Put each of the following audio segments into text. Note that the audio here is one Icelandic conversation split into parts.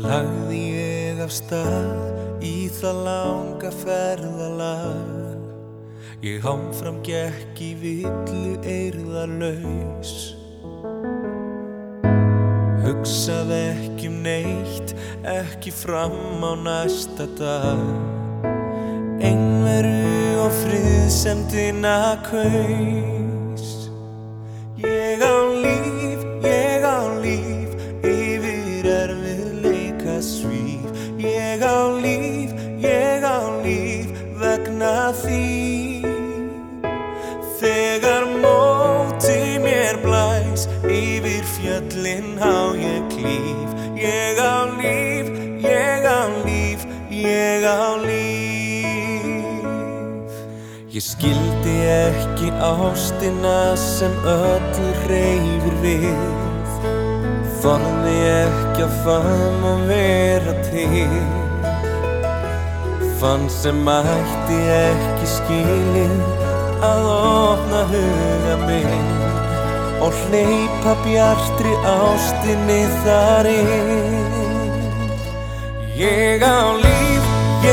lagði ég af stað í það langa ferðalag. Ég áfram gekk í villu eirðarlaus, hugsaði ekki neitt, ekki fram á næsta dag. Einveru og friðsemdina kaus. Ég á líf yfir erfiðleika svíf. Ég á líf vegna þín. Þegar móti mér blæs, yfir fjöllin á ég klíf. Ég á líf, ég á líf. Ég skildi ekki ástina sem öllu hreyfir við. Þorði ekki að faðma og vera til. Fann sem ætti ekki skilið að opna huga minn og hleypa bjartri ástinni þar inn. Ég á líf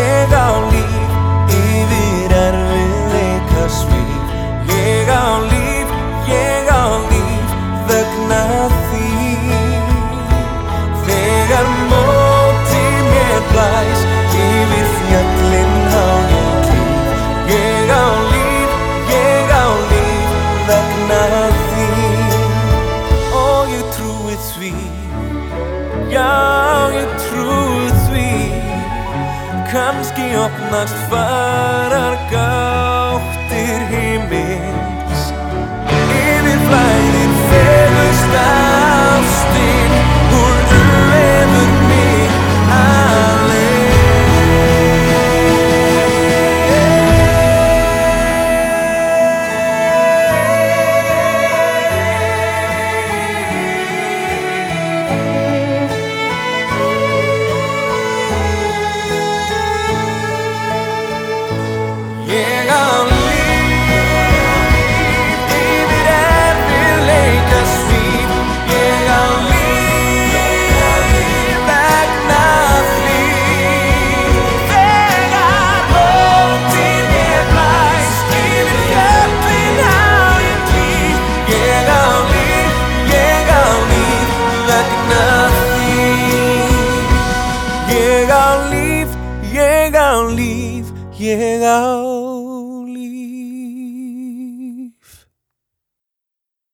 yfir erfiðleika svíf. Ég á líf vegna þín. Þegar móti mér blæs, yfir fjöllin á ég klíf. Ég á líf vegna þín. Og ég trúi því, já ég trúi því. Kannski opnast farargar.